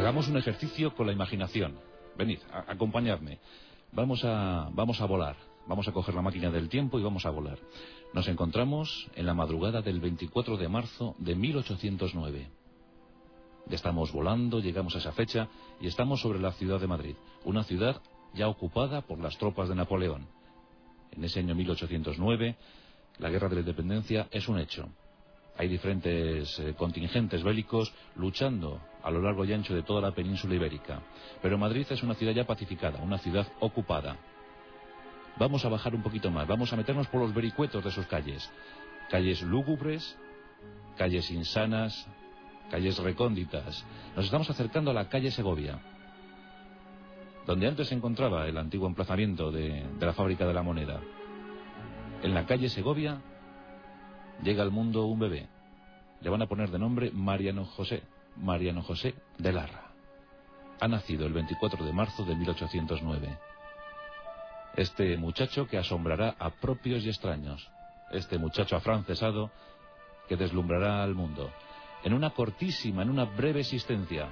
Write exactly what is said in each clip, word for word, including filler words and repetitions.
Hagamos un ejercicio con la imaginación. Venid, a, acompañadme. Vamos a, vamos a volar. Vamos a coger la máquina del tiempo y vamos a volar. Nos encontramos en la madrugada del veinticuatro de marzo de mil ochocientos nueve. Ya estamos volando, llegamos a esa fecha y estamos sobre la ciudad de Madrid. Una ciudad ya ocupada por las tropas de Napoleón. En ese año mil ochocientos nueve, la guerra de la independencia es un hecho. Hay diferentes eh, contingentes bélicos luchando a lo largo y ancho de toda la península ibérica. Pero Madrid es una ciudad ya pacificada, una ciudad ocupada. Vamos a bajar un poquito más, vamos a meternos por los vericuetos de sus calles. Calles lúgubres, calles insanas, calles recónditas. Nos estamos acercando a la calle Segovia, donde antes se encontraba el antiguo emplazamiento de, de la fábrica de la moneda. En la calle Segovia llega al mundo un bebé. Le van a poner de nombre Mariano José, Mariano José de Larra. Ha nacido el veinticuatro de marzo de mil ochocientos nueve. Este muchacho que asombrará a propios y extraños. Este muchacho afrancesado que deslumbrará al mundo. En una cortísima, en una breve existencia.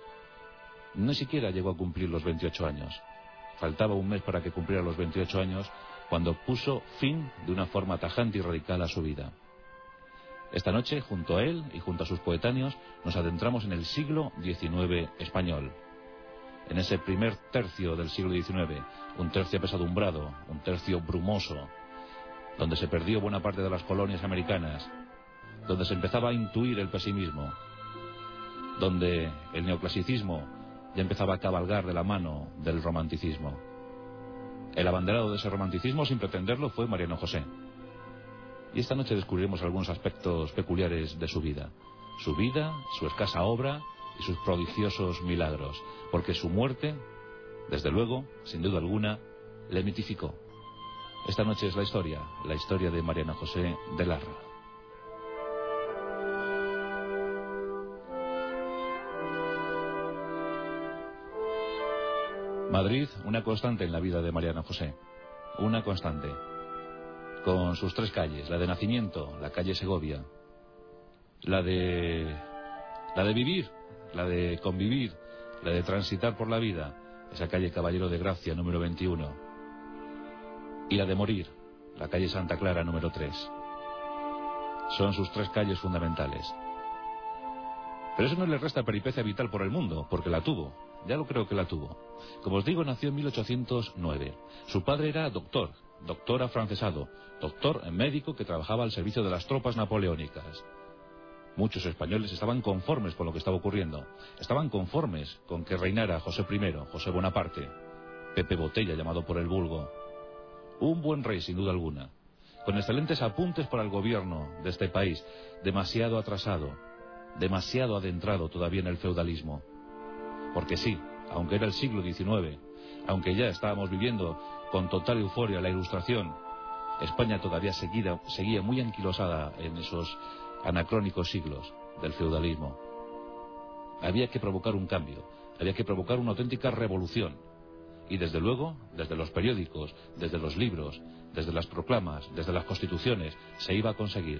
Ni siquiera llegó a cumplir los veintiocho años. Faltaba un mes para que cumpliera los veintiocho años, cuando puso fin de una forma tajante y radical a su vida. Esta noche, junto a él y junto a sus coetáneos, nos adentramos en el siglo diecinueve español. En ese primer tercio del siglo diecinueve, un tercio apesadumbrado, un tercio brumoso, donde se perdió buena parte de las colonias americanas, donde se empezaba a intuir el pesimismo, donde el neoclasicismo ya empezaba a cabalgar de la mano del romanticismo. El abanderado de ese romanticismo, sin pretenderlo, fue Mariano José. Y esta noche descubriremos algunos aspectos peculiares de su vida. Su vida, su escasa obra y sus prodigiosos milagros. Porque su muerte, desde luego, sin duda alguna, le mitificó. Esta noche es la historia, la historia de Mariano José de Larra. Madrid, una constante en la vida de Mariano José. Una constante. Con sus tres calles, la de nacimiento, la calle Segovia, la de la de vivir, la de convivir, la de transitar por la vida, esa calle Caballero de Gracia número veintiuno, y la de morir, la calle Santa Clara número tres. Son sus tres calles fundamentales. Pero eso no le resta peripecia vital por el mundo, porque la tuvo, ya lo creo que la tuvo. Como os digo, nació en mil ochocientos nueve. Su padre era doctor, doctor afrancesado, doctor médico que trabajaba al servicio de las tropas napoleónicas. Muchos españoles estaban conformes con lo que estaba ocurriendo. Estaban conformes con que reinara José primero, José Bonaparte, Pepe Botella llamado por el vulgo. Un buen rey sin duda alguna, con excelentes apuntes para el gobierno de este país, demasiado atrasado, demasiado adentrado todavía en el feudalismo. Porque sí, aunque era el siglo diecinueve, aunque ya estábamos viviendo con total euforia la Ilustración, España todavía seguía, seguía muy anquilosada en esos anacrónicos siglos del feudalismo. Había que provocar un cambio, había que provocar una auténtica revolución. Y desde luego, desde los periódicos, desde los libros, desde las proclamas, desde las constituciones, se iba a conseguir.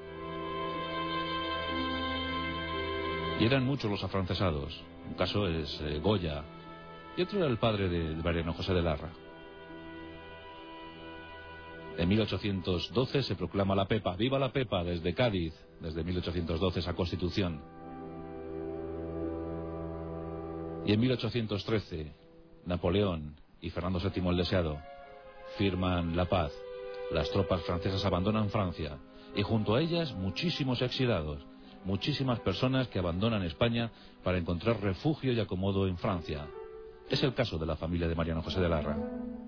Y eran muchos los afrancesados. Un caso es eh, Goya, y otro era el padre de, de Mariano José de Larra. En mil ochocientos doce se proclama la Pepa, ¡viva la Pepa!, desde Cádiz, desde mil ochocientos doce esa constitución. Y en mil ochocientos trece, Napoleón y Fernando séptimo el Deseado firman la paz. Las tropas francesas abandonan Francia, y junto a ellas muchísimos exiliados, muchísimas personas que abandonan España para encontrar refugio y acomodo en Francia. Es el caso de la familia de Mariano José de Larra.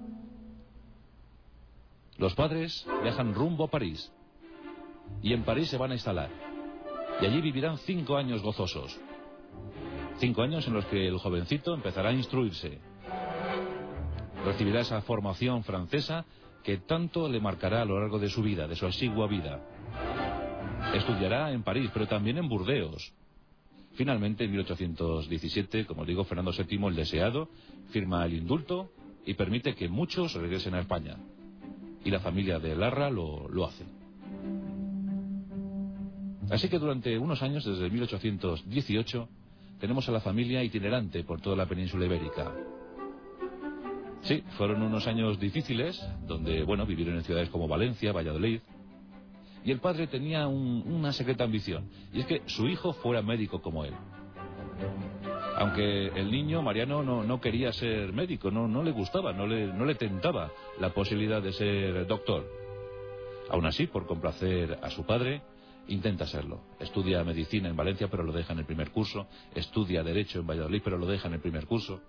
Los padres viajan rumbo a París, y en París se van a instalar, y allí vivirán cinco años gozosos. Cinco años en los que el jovencito empezará a instruirse. Recibirá esa formación francesa que tanto le marcará a lo largo de su vida, de su exigua vida. Estudiará en París, pero también en Burdeos. Finalmente, en mil ochocientos diecisiete, como digo, Fernando séptimo el Deseado firma el indulto y permite que muchos regresen a España. Y la familia de Larra lo, lo hace. Así que durante unos años, desde mil ochocientos dieciocho, tenemos a la familia itinerante por toda la península ibérica. Sí, fueron unos años difíciles, donde, bueno, vivieron en ciudades como Valencia, Valladolid. Y el padre tenía un, una secreta ambición, y es que su hijo fuera médico como él. Aunque el niño, Mariano, no, no quería ser médico, no, no le gustaba, no le, no le tentaba la posibilidad de ser doctor. Aún así, por complacer a su padre, intenta serlo. Estudia medicina en Valencia, pero lo deja en el primer curso. Estudia derecho en Valladolid, pero lo deja en el primer curso.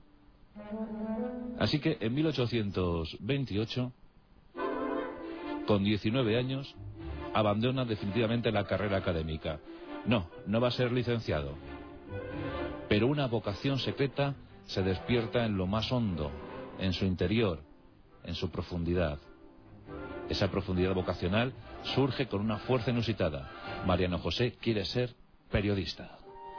Así que en mil ochocientos veintiocho, con diecinueve años, abandona definitivamente la carrera académica. No, no va a ser licenciado. Pero una vocación secreta se despierta en lo más hondo, en su interior, en su profundidad. Esa profundidad vocacional surge con una fuerza inusitada. Mariano José quiere ser periodista.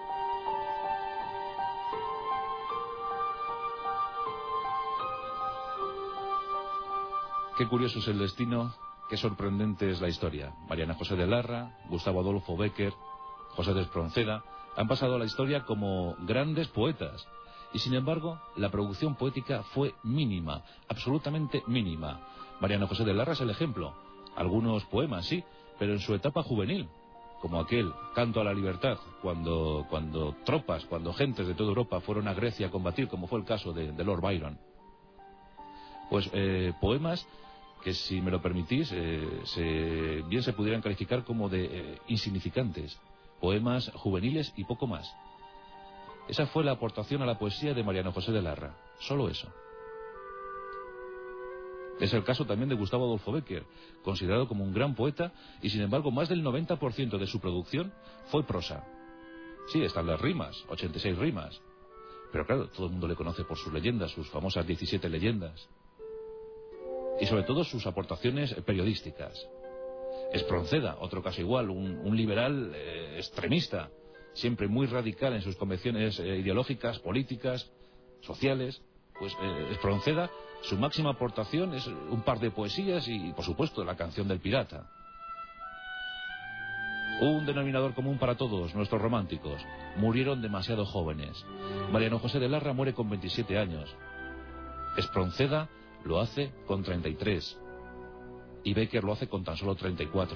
Qué curioso es el destino, qué sorprendente es la historia. Mariano José de Larra, Gustavo Adolfo Bécquer, José de Espronceda han pasado a la historia como grandes poetas. Y sin embargo, la producción poética fue mínima, absolutamente mínima. Mariano José de Larra es el ejemplo. Algunos poemas, sí, pero en su etapa juvenil, como aquel Canto a la Libertad, cuando, cuando tropas, cuando gentes de toda Europa fueron a Grecia a combatir, como fue el caso de, de Lord Byron. Pues eh, poemas que, si me lo permitís, eh, se, bien se pudieran calificar como de eh, insignificantes. Poemas juveniles y poco más. Esa fue la aportación a la poesía de Mariano José de Larra. Solo eso. Es el caso también de Gustavo Adolfo Bécquer, considerado como un gran poeta, y sin embargo más del noventa por ciento de su producción fue prosa. Sí, están las rimas, ochenta y seis rimas. Pero claro, todo el mundo le conoce por sus leyendas, sus famosas diecisiete leyendas. Y sobre todo sus aportaciones periodísticas. Espronceda, otro caso igual, un, un liberal eh, extremista, siempre muy radical en sus convicciones eh, ideológicas, políticas, sociales. Pues eh, Espronceda, su máxima aportación es un par de poesías y, por supuesto, la canción del pirata. Un denominador común para todos, nuestros románticos. Murieron demasiado jóvenes. Mariano José de Larra muere con veintisiete años. Espronceda lo hace con treinta y tres. Y Bécquer lo hace con tan solo treinta y cuatro.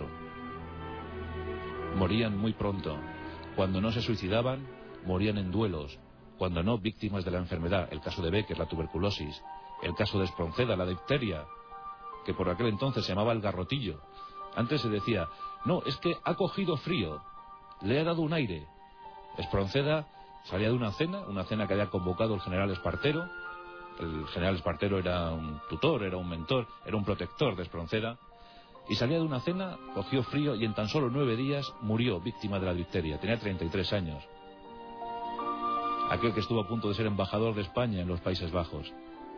Morían muy pronto. Cuando no se suicidaban, morían en duelos. Cuando no, víctimas de la enfermedad. El caso de Bécquer, la tuberculosis. El caso de Espronceda, la difteria, que por aquel entonces se llamaba el garrotillo. Antes se decía, no, es que ha cogido frío, le ha dado un aire. Espronceda salía de una cena, una cena que había convocado el general Espartero. El general Espartero era un tutor, era un mentor, era un protector de Espronceda. Y salía de una cena, cogió frío y en tan solo nueve días murió víctima de la difteria. Tenía treinta y tres años. Aquel que estuvo a punto de ser embajador de España en los Países Bajos.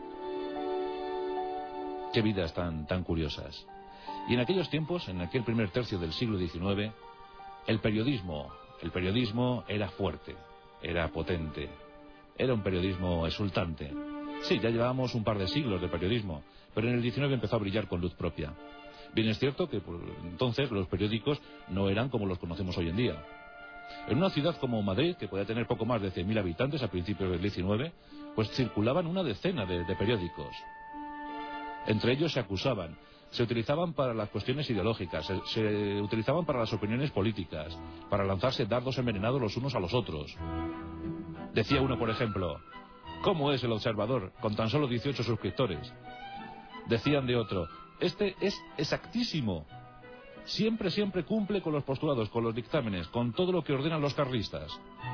Qué vidas tan, tan curiosas. Y en aquellos tiempos, en aquel primer tercio del siglo diecinueve, el periodismo, el periodismo era fuerte, era potente, era un periodismo exultante. Sí, ya llevábamos un par de siglos de periodismo, pero en el diecinueve empezó a brillar con luz propia. Bien es cierto que por entonces los periódicos no eran como los conocemos hoy en día. En una ciudad como Madrid, que podía tener poco más de cien mil habitantes a principios del diecinueve, pues circulaban una decena de, de periódicos. Entre ellos se acusaban, se utilizaban para las cuestiones ideológicas, se, se utilizaban para las opiniones políticas, para lanzarse dardos envenenados los unos a los otros. Decía uno, por ejemplo, ¿cómo es El Observador con tan solo dieciocho suscriptores? Decían de otro, este es exactísimo. Siempre, siempre cumple con los postulados, con los dictámenes, con todo lo que ordenan los carlistas.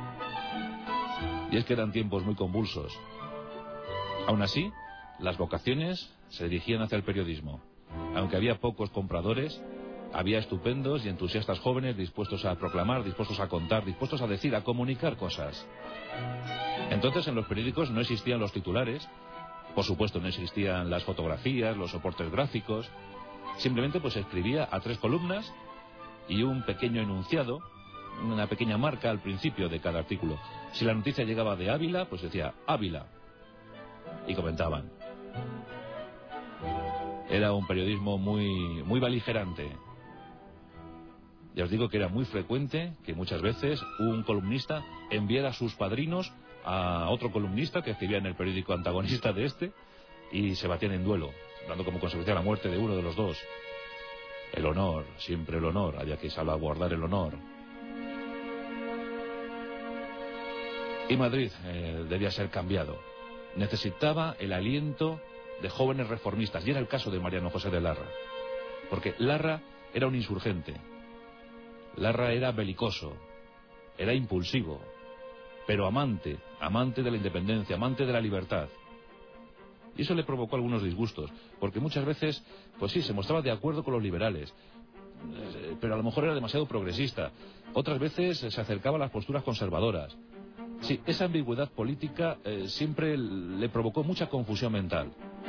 Y es que eran tiempos muy convulsos. Aún así, las vocaciones se dirigían hacia el periodismo. Aunque había pocos compradores, había estupendos y entusiastas jóvenes dispuestos a proclamar, dispuestos a contar, dispuestos a decir, a comunicar cosas. Entonces en los periódicos no existían los titulares, por supuesto no existían las fotografías, los soportes gráficos. Simplemente pues se escribía a tres columnas y un pequeño enunciado, una pequeña marca al principio de cada artículo. Si la noticia llegaba de Ávila, pues decía Ávila. Y comentaban. Era un periodismo muy, muy beligerante. Ya os digo que era muy frecuente que muchas veces un columnista enviara a sus padrinos a otro columnista que escribía en el periódico antagonista de este y se batían en duelo, dando como consecuencia la muerte de uno de los dos. El honor, siempre el honor, había que salvaguardar el honor. Y Madrid eh, debía ser cambiado. Necesitaba el aliento de jóvenes reformistas, y era el caso de Mariano José de Larra. Porque Larra era un insurgente. Larra era belicoso, era impulsivo, pero amante, amante de la independencia, amante de la libertad. Y eso le provocó algunos disgustos, porque muchas veces, pues sí, se mostraba de acuerdo con los liberales, pero a lo mejor era demasiado progresista. Otras veces se acercaba a las posturas conservadoras. Sí, esa ambigüedad política eh, siempre le provocó mucha confusión mental.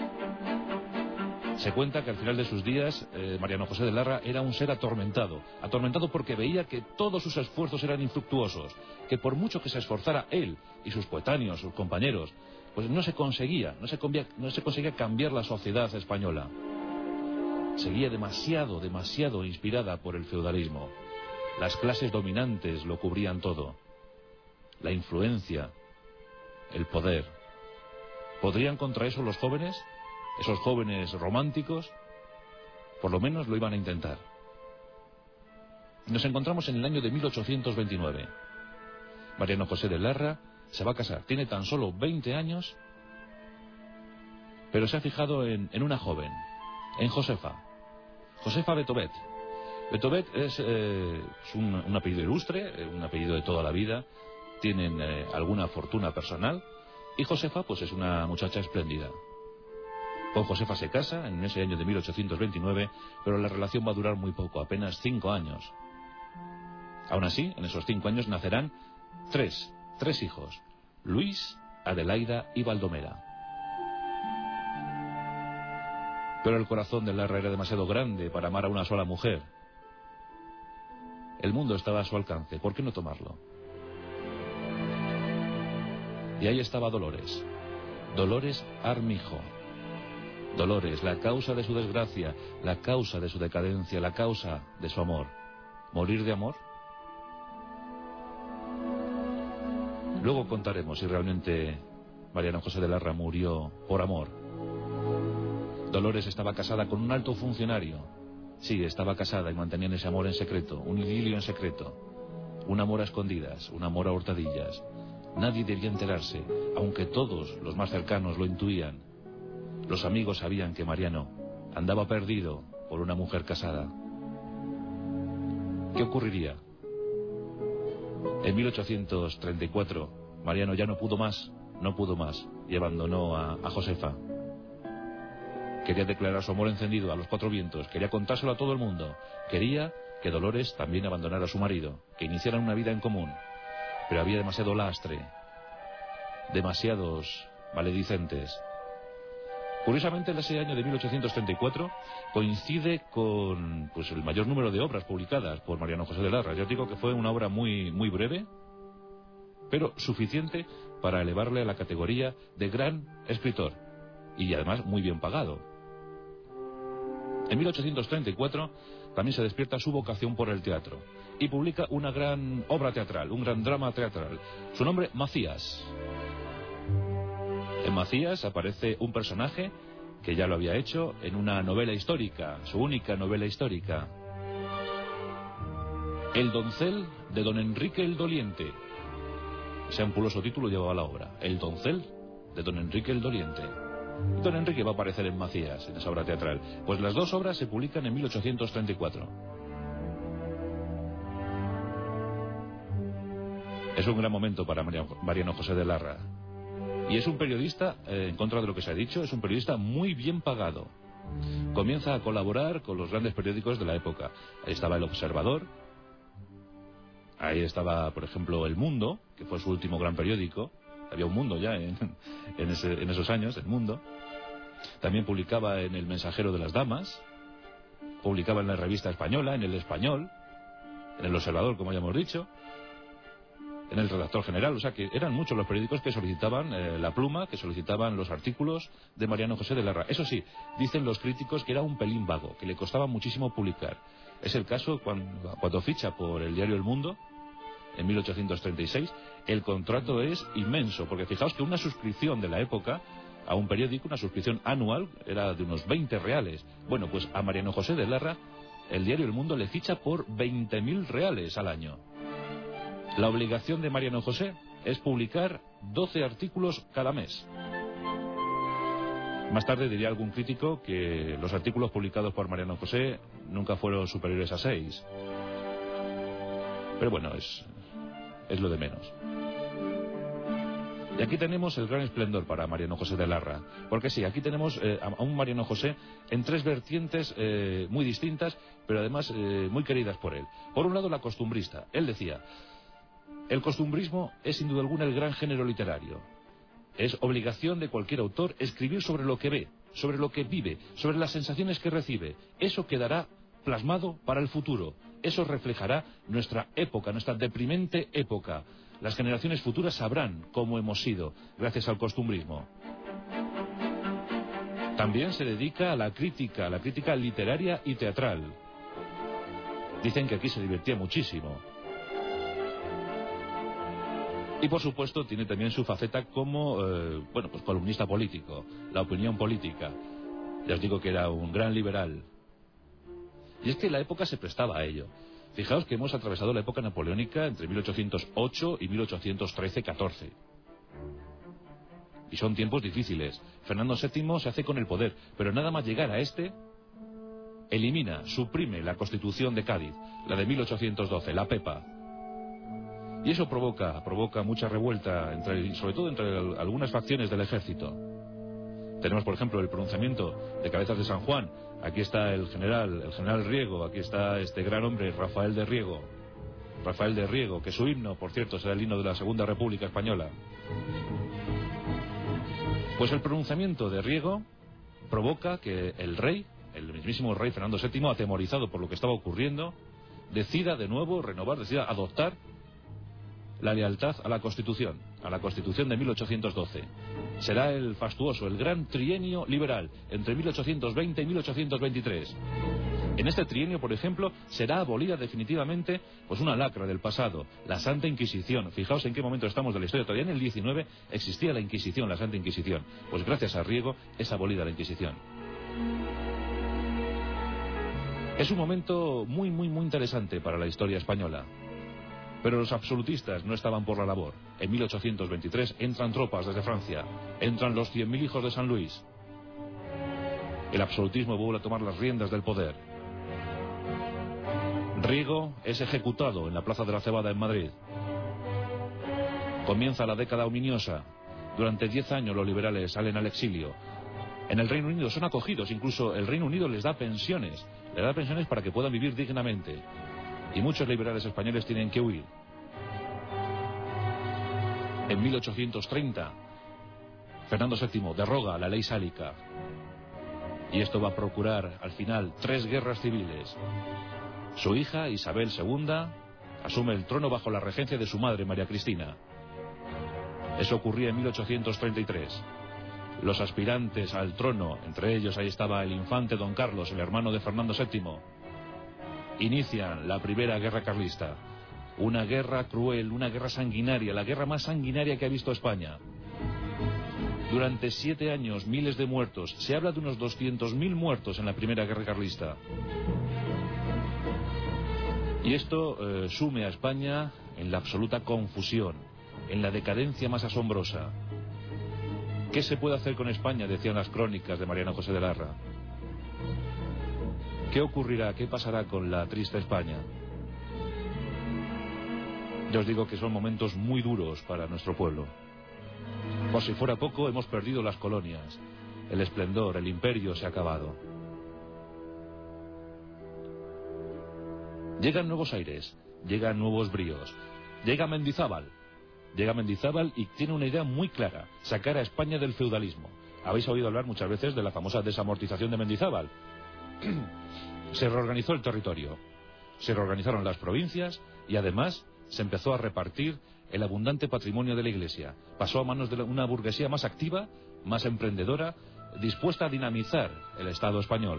Se cuenta que al final de sus días eh, Mariano José de Larra era un ser atormentado, atormentado porque veía que todos sus esfuerzos eran infructuosos, que por mucho que se esforzara él y sus coetáneos, sus compañeros, pues no se conseguía, no se, convía, no se conseguía cambiar la sociedad española. Seguía demasiado, demasiado inspirada por el feudalismo. Las clases dominantes lo cubrían todo. La influencia, el poder. ¿Podrían contra eso los jóvenes? Esos jóvenes románticos, por lo menos lo iban a intentar. Nos encontramos en el año de mil ochocientos veintinueve. Mariano José de Larra se va a casar. Tiene tan solo veinte años, pero se ha fijado en, en una joven, en Josefa. Josefa Betobet. Betobet es, eh, es un, un apellido ilustre, un apellido de toda la vida. Tienen eh, alguna fortuna personal. Y Josefa, pues es una muchacha espléndida. Con Josefa se casa en ese año de mil ochocientos veintinueve, pero la relación va a durar muy poco, apenas cinco años. Aún así, en esos cinco años nacerán tres, tres hijos: Luis, Adelaida y Baldomera. Pero el corazón de Larra era demasiado grande para amar a una sola mujer. El mundo estaba a su alcance, ¿por qué no tomarlo? Y ahí estaba Dolores, Dolores Armijo. Dolores, la causa de su desgracia, la causa de su decadencia, la causa de su amor. ¿Morir de amor? Luego contaremos si realmente Mariano José de Larra murió por amor. Dolores estaba casada con un alto funcionario. Sí, estaba casada y mantenían ese amor en secreto, un idilio en secreto. Un amor a escondidas, un amor a hurtadillas. Nadie debía enterarse, aunque todos los más cercanos lo intuían. Los amigos sabían que Mariano andaba perdido por una mujer casada. ¿Qué ocurriría? En mil ochocientos treinta y cuatro, Mariano ya no pudo más, no pudo más, y abandonó a, a Josefa. Quería declarar su amor encendido a los cuatro vientos, quería contárselo a todo el mundo. Quería que Dolores también abandonara a su marido, que iniciaran una vida en común. Pero había demasiado lastre, demasiados maledicentes. Curiosamente, en ese año de mil ochocientos treinta y cuatro coincide con pues, el mayor número de obras publicadas por Mariano José de Larra. Yo digo que fue una obra muy, muy breve, pero suficiente para elevarle a la categoría de gran escritor, y además muy bien pagado. En mil ochocientos treinta y cuatro también se despierta su vocación por el teatro y publica una gran obra teatral, un gran drama teatral. Su nombre, Macías. En Macías aparece un personaje que ya lo había hecho en una novela histórica, su única novela histórica. El doncel de don Enrique el Doliente. Ese ampuloso título llevaba la obra. El doncel de don Enrique el Doliente. Don Enrique va a aparecer en Macías, en esa obra teatral. Pues las dos obras se publican en mil ochocientos treinta y cuatro. Es un gran momento para Mariano José de Larra. Y es un periodista, eh, en contra de lo que se ha dicho, es un periodista muy bien pagado. Comienza a colaborar con los grandes periódicos de la época. Ahí estaba El Observador. Ahí estaba, por ejemplo, El Mundo, que fue su último gran periódico. Había un Mundo ya en, en, ese, en esos años, El Mundo. También publicaba en El Mensajero de las Damas. Publicaba en la Revista Española, en El Español. En El Observador, como ya hemos dicho. en el redactor general. O sea que eran muchos los periódicos que solicitaban eh, la pluma, que solicitaban los artículos de Mariano José de Larra. Eso sí, dicen los críticos que era un pelín vago, que le costaba muchísimo publicar. Es el caso cuando, cuando ficha por el diario El Mundo, en mil ochocientos treinta y seis, el contrato es inmenso, porque fijaos que una suscripción de la época a un periódico, una suscripción anual, era de unos veinte reales. Bueno, pues a Mariano José de Larra, el diario El Mundo le ficha por veinte mil reales al año. La obligación de Mariano José es publicar doce artículos cada mes. Más tarde diría algún crítico que los artículos publicados por Mariano José nunca fueron superiores a seis. Pero bueno, es, es lo de menos. Y aquí tenemos el gran esplendor para Mariano José de Larra. Porque sí, aquí tenemos eh, a un Mariano José en tres vertientes eh, muy distintas, pero además eh, muy queridas por él. Por un lado, la costumbrista. Él decía: el costumbrismo es sin duda alguna el gran género literario. Es obligación de cualquier autor escribir sobre lo que ve, sobre lo que vive, sobre las sensaciones que recibe. Eso quedará plasmado para el futuro. Eso reflejará nuestra época, nuestra deprimente época. Las generaciones futuras sabrán cómo hemos sido, gracias al costumbrismo. También se dedica a la crítica, a la crítica literaria y teatral. Dicen que aquí se divertía muchísimo. Y por supuesto tiene también su faceta como, eh, bueno, pues columnista político, la opinión política. Ya os digo que era un gran liberal. Y es que la época se prestaba a ello. Fijaos que hemos atravesado la época napoleónica entre mil ochocientos ocho y mil ochocientos trece catorce. Y son tiempos difíciles. Fernando séptimo se hace con el poder, pero nada más llegar a este, elimina, suprime la Constitución de Cádiz, la de mil ochocientos doce, la Pepa. Y eso provoca, provoca mucha revuelta, entre, sobre todo entre algunas facciones del ejército. Tenemos, por ejemplo, el pronunciamiento de Cabezas de San Juan. Aquí está el general, el general Riego, aquí está este gran hombre, Rafael de Riego. Rafael de Riego, que su himno, por cierto, será el himno de la Segunda República Española. Pues el pronunciamiento de Riego provoca que el rey, el mismísimo rey Fernando séptimo, atemorizado por lo que estaba ocurriendo, decida de nuevo renovar, decida adoptar la lealtad a la Constitución, a la Constitución de mil ochocientos doce. Será el fastuoso, el gran trienio liberal, entre mil ochocientos veinte y mil ochocientos veintitrés. En este trienio, por ejemplo, será abolida definitivamente pues una lacra del pasado, la Santa Inquisición. Fijaos en qué momento estamos de la historia. Todavía en el diecinueve existía la Inquisición, la Santa Inquisición. Pues gracias a Riego es abolida la Inquisición. Es un momento muy, muy, muy interesante para la historia española. Pero los absolutistas no estaban por la labor. En mil ochocientos veintitrés entran tropas desde Francia. Entran los cien mil hijos de San Luis. El absolutismo vuelve a tomar las riendas del poder. Riego es ejecutado en la Plaza de la Cebada en Madrid. Comienza la década ominiosa. Durante diez años los liberales salen al exilio. En el Reino Unido son acogidos. Incluso el Reino Unido les da pensiones. Les da pensiones para que puedan vivir dignamente. Y muchos liberales españoles tienen que huir. En mil ochocientos treinta, Fernando séptimo derroga la ley sálica. Y esto va a procurar, al final, tres guerras civiles. Su hija, Isabel segunda, asume el trono bajo la regencia de su madre, María Cristina. Eso ocurría en mil ochocientos treinta y tres. Los aspirantes al trono, entre ellos ahí estaba el infante don Carlos, el hermano de Fernando séptimo, inician la primera guerra carlista. Una guerra cruel, una guerra sanguinaria, la guerra más sanguinaria que ha visto España. Durante siete años, miles de muertos. Se habla de unos doscientos mil muertos en la primera guerra carlista. Y esto eh, sume a España en la absoluta confusión, en la decadencia más asombrosa. ¿Qué se puede hacer con España?, decían las crónicas de Mariano José de Larra. ¿Qué ocurrirá? ¿Qué pasará con la triste España? Ya os digo que son momentos muy duros para nuestro pueblo. Por si fuera poco, hemos perdido las colonias. El esplendor, el imperio se ha acabado. Llegan nuevos aires, llegan nuevos bríos. Llega Mendizábal. Llega Mendizábal y tiene una idea muy clara: sacar a España del feudalismo. Habéis oído hablar muchas veces de la famosa desamortización de Mendizábal. Se reorganizó el territorio, se reorganizaron las provincias y además se empezó a repartir el abundante patrimonio de la Iglesia. Pasó a manos de una burguesía más activa, más emprendedora, dispuesta a dinamizar el Estado español.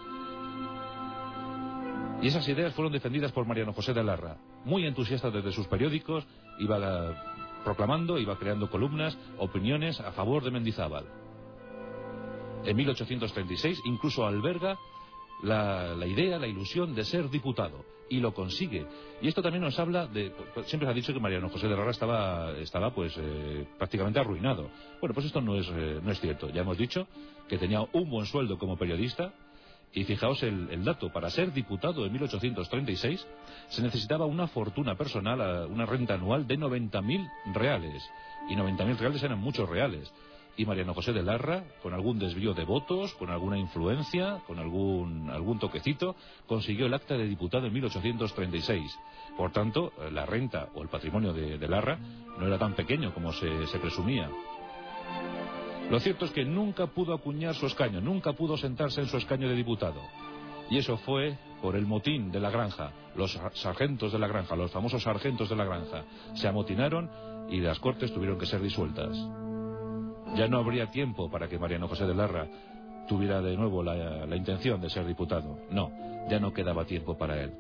Y esas ideas fueron defendidas por Mariano José de Larra, muy entusiasta desde sus periódicos, iba proclamando, iba creando columnas, opiniones a favor de Mendizábal. En mil ochocientos treinta y seis incluso alberga la, la idea, la ilusión de ser diputado, y lo consigue. Y esto también nos habla de... Siempre se ha dicho que Mariano José de Larra estaba, estaba pues eh, prácticamente arruinado. Bueno, pues esto no es, eh, no es cierto. Ya hemos dicho que tenía un buen sueldo como periodista, y fijaos el, el dato, para ser diputado en mil ochocientos treinta y seis se necesitaba una fortuna personal, una renta anual de noventa mil reales, y noventa mil reales eran muchos reales. Y Mariano José de Larra, con algún desvío de votos, con alguna influencia, con algún, algún toquecito, consiguió el acta de diputado en mil ochocientos treinta y seis. Por tanto, la renta o el patrimonio de, de Larra no era tan pequeño como se, se presumía. Lo cierto es que nunca pudo acuñar su escaño, nunca pudo sentarse en su escaño de diputado. Y eso fue por el motín de la granja. Los sargentos de la granja, los famosos sargentos de la granja, se amotinaron y las Cortes tuvieron que ser disueltas. Ya no habría tiempo para que Mariano José de Larra tuviera de nuevo la, la intención de ser diputado. No, ya no quedaba tiempo para él.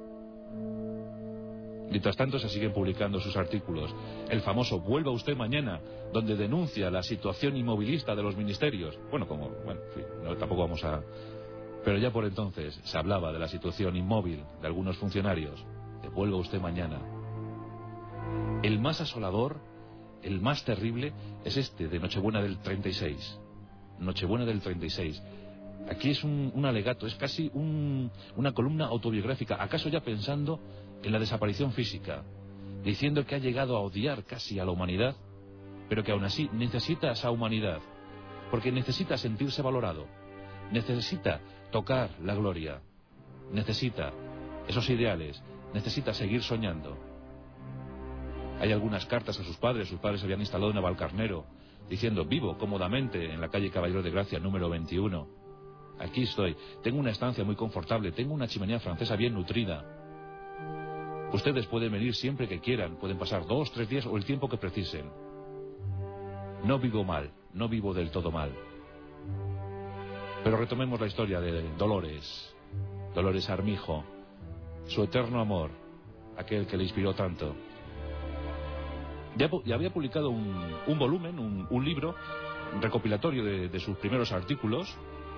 Mientras tanto se siguen publicando sus artículos. El famoso Vuelva usted mañana, donde denuncia la situación inmovilista de los ministerios. Bueno, como, bueno, en fin, no, tampoco vamos a... Pero ya por entonces se hablaba de la situación inmóvil de algunos funcionarios. De Vuelva usted mañana. El más asolador, el más terrible, es este de Nochebuena del treinta y seis. Nochebuena del treinta y seis. Aquí es un, un alegato, es casi un, una columna autobiográfica, acaso ya pensando en la desaparición física, diciendo que ha llegado a odiar casi a la humanidad, pero que aún así necesita esa humanidad, porque necesita sentirse valorado, necesita tocar la gloria, necesita esos ideales, necesita seguir soñando. Hay algunas cartas a sus padres, sus padres se habían instalado en Navalcarnero, diciendo: vivo cómodamente en la calle Caballero de Gracia número veintiuno. Aquí estoy, tengo una estancia muy confortable, tengo una chimenea francesa bien nutrida. Ustedes pueden venir siempre que quieran, pueden pasar dos, tres días o el tiempo que precisen. No vivo mal, no vivo del todo mal. Pero retomemos la historia de Dolores, Dolores Armijo, su eterno amor, aquel que le inspiró tanto. Ya, ya había publicado un, un volumen, un, un libro, un recopilatorio de, de sus primeros artículos.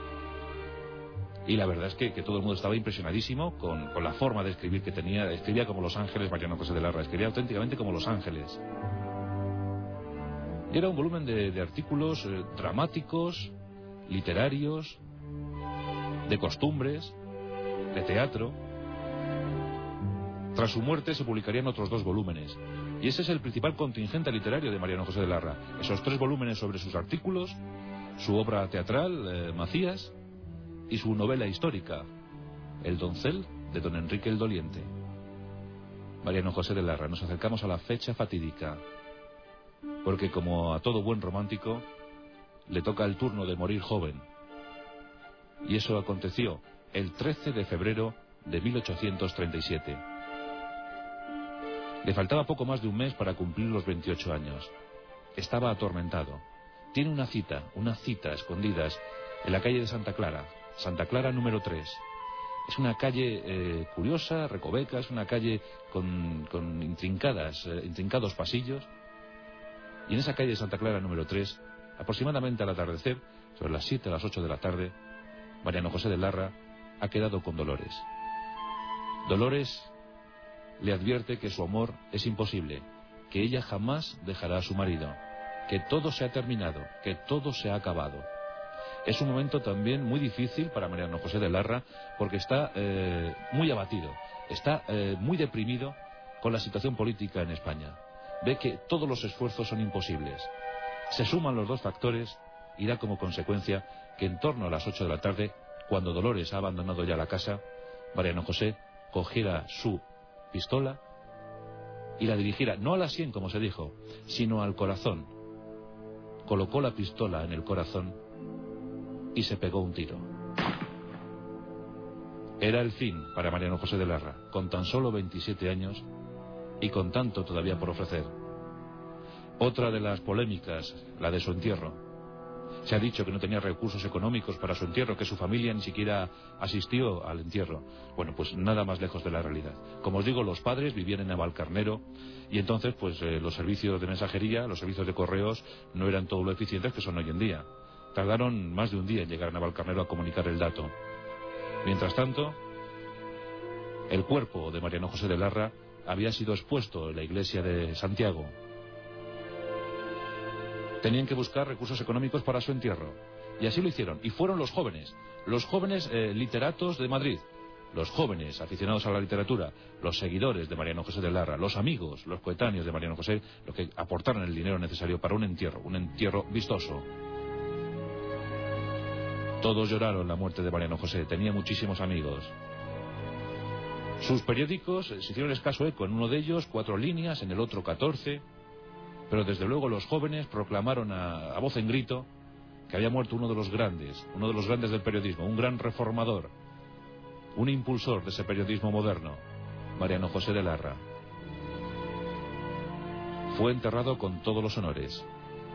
Y la verdad es que, que todo el mundo estaba impresionadísimo con, con la forma de escribir que tenía. Escribía como Los Ángeles, Mariano José de Larra, escribía auténticamente como Los Ángeles. Y era un volumen de, de artículos eh, dramáticos, literarios, de costumbres, de teatro. Tras su muerte se publicarían otros dos volúmenes. Y ese es el principal contingente literario de Mariano José de Larra. Esos tres volúmenes sobre sus artículos, su obra teatral, eh, Macías, y su novela histórica, El doncel de don Enrique el Doliente. Mariano José de Larra, nos acercamos a la fecha fatídica, porque como a todo buen romántico, le toca el turno de morir joven. Y eso aconteció el trece de febrero de mil ochocientos treinta y siete. Le faltaba poco más de un mes para cumplir los veintiocho años. Estaba atormentado. Tiene una cita, una cita a escondidas, en la calle de Santa Clara, Santa Clara número tres. Es una calle eh, curiosa, recoveca, es una calle con, con intrincadas, eh, intrincados pasillos. Y en esa calle de Santa Clara número tres, aproximadamente al atardecer, sobre las siete a las ocho de la tarde, Mariano José de Larra ha quedado con Dolores. Dolores le advierte que su amor es imposible, que ella jamás dejará a su marido, que todo se ha terminado, que todo se ha acabado. Es un momento también muy difícil para Mariano José de Larra, porque está eh, muy abatido, está eh, muy deprimido con la situación política en España. Ve que todos los esfuerzos son imposibles. Se suman los dos factores y da como consecuencia que en torno a las ocho de la tarde, cuando Dolores ha abandonado ya la casa, Mariano José cogiera su pistola y la dirigiera no a la sien, como se dijo, sino al corazón. Colocó la pistola en el corazón y se pegó un tiro. Era el fin para Mariano José de Larra, con tan solo veintisiete años, y con tanto todavía por ofrecer. Otra de las polémicas, la de su entierro. Se ha dicho que no tenía recursos económicos para su entierro, que su familia ni siquiera asistió al entierro. Bueno, pues nada más lejos de la realidad. Como os digo, los padres vivían en Navalcarnero y entonces pues eh, los servicios de mensajería, los servicios de correos no eran todo lo eficientes que son hoy en día. Tardaron más de un día en llegar a Navalcarnero a comunicar el dato. Mientras tanto, el cuerpo de Mariano José de Larra había sido expuesto en la iglesia de Santiago. Tenían que buscar recursos económicos para su entierro. Y así lo hicieron. Y fueron los jóvenes, los jóvenes eh, literatos de Madrid, los jóvenes aficionados a la literatura, los seguidores de Mariano José de Larra, los amigos, los coetáneos de Mariano José, los que aportaron el dinero necesario para un entierro, un entierro vistoso. Todos lloraron la muerte de Mariano José, tenía muchísimos amigos. Sus periódicos se hicieron escaso eco, en uno de ellos cuatro líneas, en el otro catorce... Pero desde luego los jóvenes proclamaron a, a voz en grito que había muerto uno de los grandes, uno de los grandes del periodismo, un gran reformador, un impulsor de ese periodismo moderno, Mariano José de Larra. Fue enterrado con todos los honores.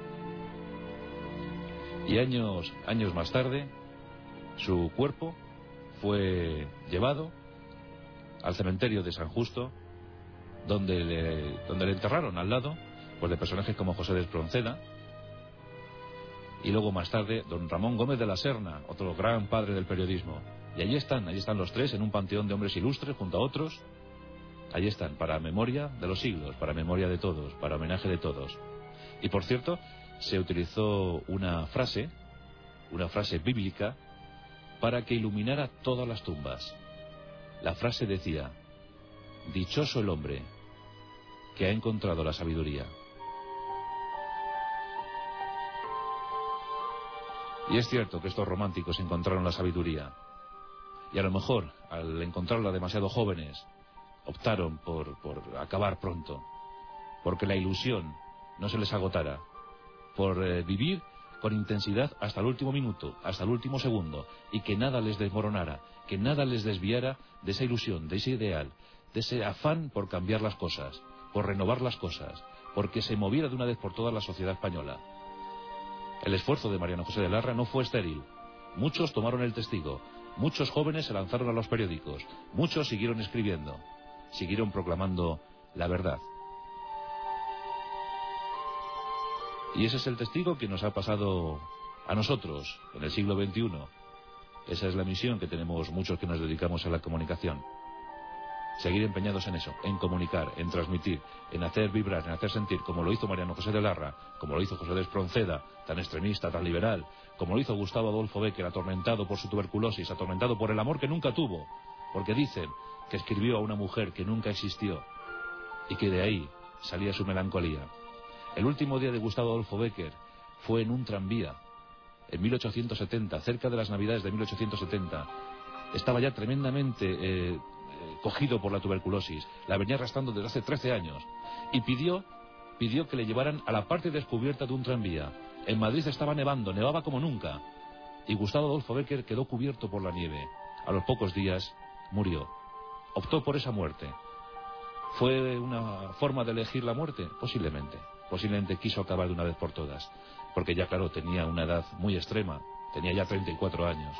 Y años, años más tarde, su cuerpo fue llevado al cementerio de San Justo, donde le, donde le enterraron al lado pues de personajes como José de Espronceda, y luego más tarde don Ramón Gómez de la Serna, otro gran padre del periodismo. Y allí están, allí están los tres en un panteón de hombres ilustres junto a otros. Allí están, para memoria de los siglos, para memoria de todos, para homenaje de todos. Y por cierto, se utilizó una frase, una frase bíblica, para que iluminara todas las tumbas. La frase decía: dichoso el hombre que ha encontrado la sabiduría. Y es cierto que estos románticos encontraron la sabiduría. Y a lo mejor, al encontrarla demasiado jóvenes, optaron por, por acabar pronto. Porque la ilusión no se les agotara. Por eh, vivir con intensidad hasta el último minuto, hasta el último segundo. Y que nada les desmoronara, que nada les desviara de esa ilusión, de ese ideal, de ese afán por cambiar las cosas, por renovar las cosas, porque se moviera de una vez por todas la sociedad española. El esfuerzo de Mariano José de Larra no fue estéril. Muchos tomaron el testigo, muchos jóvenes se lanzaron a los periódicos, muchos siguieron escribiendo, siguieron proclamando la verdad. Y ese es el testigo que nos ha pasado a nosotros en el siglo veintiuno. Esa es la misión que tenemos muchos que nos dedicamos a la comunicación. Seguir empeñados en eso, en comunicar, en transmitir, en hacer vibrar, en hacer sentir, como lo hizo Mariano José de Larra, como lo hizo José de Espronceda, tan extremista, tan liberal, como lo hizo Gustavo Adolfo Bécquer, atormentado por su tuberculosis, atormentado por el amor que nunca tuvo, porque dicen que escribió a una mujer que nunca existió y que de ahí salía su melancolía. El último día de Gustavo Adolfo Bécquer fue en un tranvía, en mil ochocientos setenta, cerca de las Navidades de mil ochocientos setenta. Estaba ya tremendamente eh, cogido por la tuberculosis, la venía arrastrando desde hace trece años, y pidió, pidió que le llevaran a la parte descubierta de un tranvía. En Madrid estaba nevando, nevaba como nunca, y Gustavo Adolfo Bécquer quedó cubierto por la nieve. A los pocos días murió. Optó por esa muerte. ¿Fue una forma de elegir la muerte? Posiblemente. Posiblemente quiso acabar de una vez por todas, porque ya claro, tenía una edad muy extrema, tenía ya treinta y cuatro años.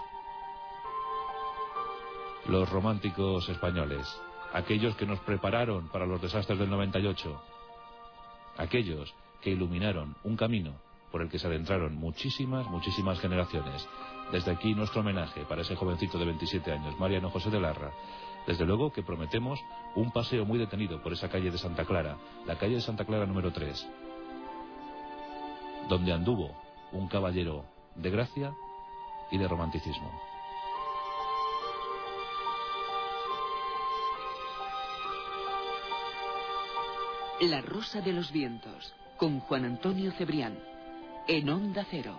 Los románticos españoles, aquellos que nos prepararon para los desastres del noventa y ocho, aquellos que iluminaron un camino por el que se adentraron muchísimas, muchísimas generaciones. Desde aquí nuestro homenaje para ese jovencito de veintisiete años, Mariano José de Larra. Desde luego que prometemos un paseo muy detenido por esa calle de Santa Clara, la calle de Santa Clara número tres, donde anduvo un caballero de gracia y de romanticismo. La Rosa de los Vientos, con Juan Antonio Cebrián, en Onda Cero.